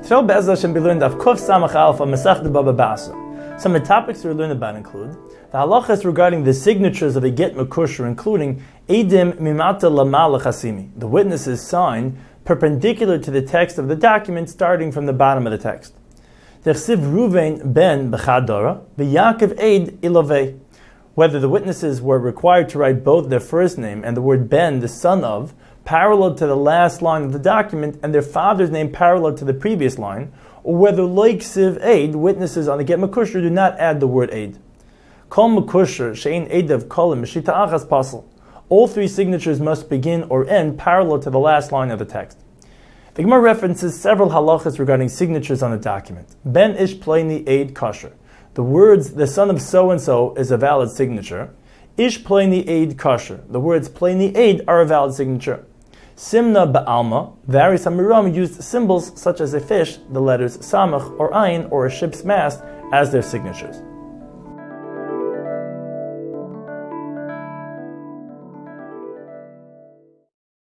Today, Be'ez Hashem, we learned of Kuf Samach Alpha Masechta Baba Basra. Some of the topics we learn about include the halachas regarding the signatures of a get mekusher, including Eidim Mimata Lamala Chasimi. The witnesses sign perpendicular to the text of the document, starting from the bottom of the text. Dechsiv Ruvain ben Bechadora, V'Yaakov Eid Ilovei. Whether the witnesses were required to write both their first name and the word ben, the son of, parallel to the last line of the document, and their father's name parallel to the previous line, or whether like Siv Eid, witnesses on the get mekusher do not add the word Eid. Kol mekusher she'ein Eidav kolim meshita achas pasel. All three signatures must begin or end parallel to the last line of the text. The Gemara references several halachas regarding signatures on a document. Ben ish pleini Eid kosher. The words, the son of so-and-so is a valid signature. Ish pleini Eid kosher. The words pleini Eid are a valid signature. Simna ba'alma, various Amiram used symbols such as a fish, the letters samach or ayin, or a ship's mast as their signatures.